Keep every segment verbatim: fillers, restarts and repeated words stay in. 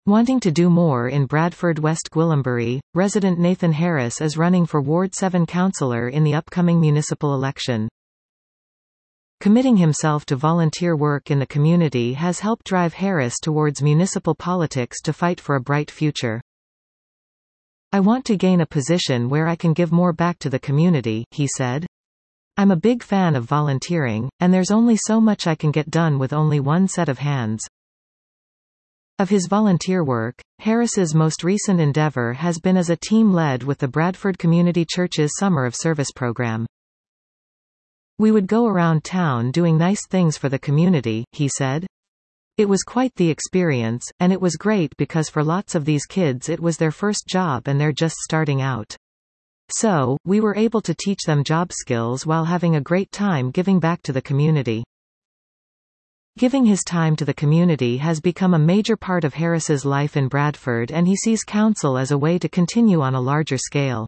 Wanting to do more in Bradford West Gwillimbury, resident Nathan Harris is running for Ward seven councillor in the upcoming municipal election. Committing himself to volunteer work in the community has helped drive Harris towards municipal politics to fight for a bright future. "I want to gain a position where I can give more back to the community," he said. "I'm a big fan of volunteering, and there's only so much I can get done with only one set of hands." Of his volunteer work, Harris's most recent endeavor has been as a team lead with the Bradford Community Church's Summer of Service program. "We would go around town doing nice things for the community," he said. "It was quite the experience, and it was great because for lots of these kids it was their first job and they're just starting out. So, we were able to teach them job skills while having a great time giving back to the community." Giving his time to the community has become a major part of Harris's life in Bradford, and he sees council as a way to continue on a larger scale.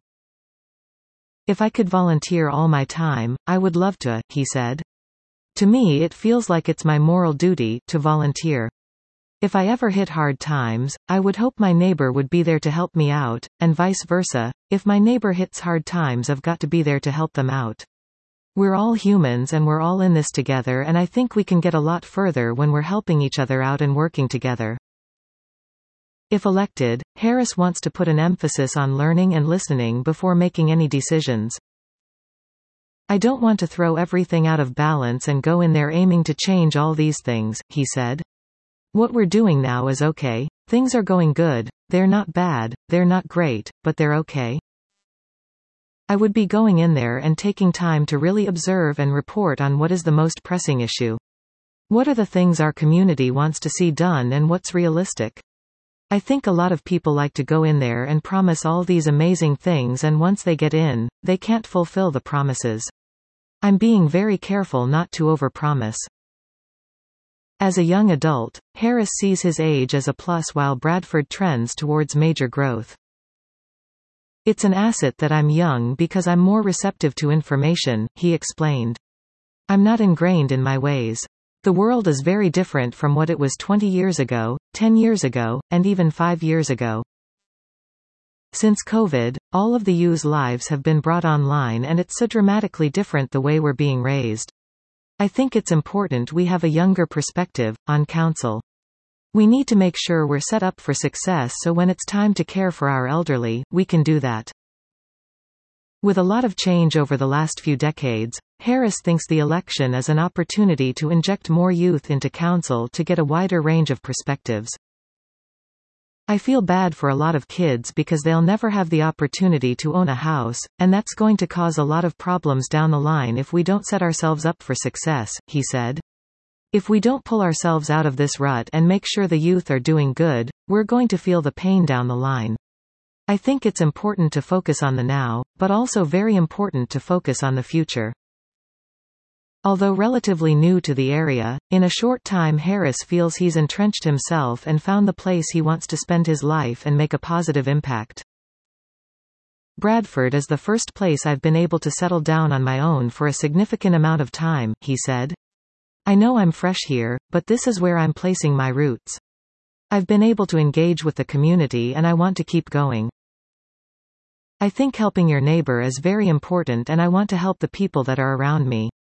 "If I could volunteer all my time, I would love to," he said. "To me it feels like it's my moral duty to volunteer. If I ever hit hard times, I would hope my neighbor would be there to help me out, and vice versa. If my neighbor hits hard times, I've got to be there to help them out. We're all humans and we're all in this together, and I think we can get a lot further when we're helping each other out and working together." If elected, Harris wants to put an emphasis on learning and listening before making any decisions. "I don't want to throw everything out of balance and go in there aiming to change all these things," he said. "What we're doing now is okay. Things are going good. They're not bad, they're not great, but they're okay. I would be going in there and taking time to really observe and report on what is the most pressing issue. What are the things our community wants to see done and what's realistic? I think a lot of people like to go in there and promise all these amazing things, and once they get in, they can't fulfill the promises. I'm being very careful not to overpromise." As a young adult, Harris sees his age as a plus while Bradford trends towards major growth. "It's an asset that I'm young because I'm more receptive to information," he explained. "I'm not ingrained in my ways. The world is very different from what it was twenty years ago, ten years ago, and even five years ago. Since COVID, all of the youth's lives have been brought online, and it's so dramatically different the way we're being raised. I think it's important we have a younger perspective on council. We need to make sure we're set up for success, so when it's time to care for our elderly, we can do that." With a lot of change over the last few decades, Harris thinks the election is an opportunity to inject more youth into council to get a wider range of perspectives. "I feel bad for a lot of kids because they'll never have the opportunity to own a house, and that's going to cause a lot of problems down the line if we don't set ourselves up for success," he said. "If we don't pull ourselves out of this rut and make sure the youth are doing good, we're going to feel the pain down the line. I think it's important to focus on the now, but also very important to focus on the future." Although relatively new to the area, in a short time Harris feels he's entrenched himself and found the place he wants to spend his life and make a positive impact. "Bradford is the first place I've been able to settle down on my own for a significant amount of time," he said. "I know I'm fresh here, but this is where I'm placing my roots. I've been able to engage with the community and I want to keep going. I think helping your neighbor is very important, and I want to help the people that are around me.